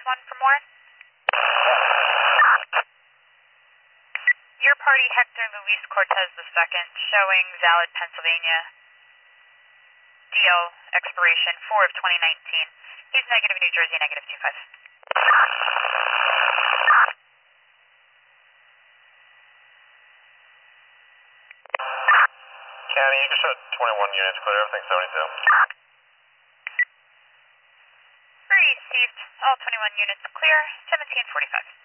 1 for more. Your party, Hector Luis Cortez II, showing valid Pennsylvania. DO expiration 4 of 2019. He's negative New Jersey, negative 25. County, you can show 21 units clear, everything's 72. Received. All 21 units clear, 1745.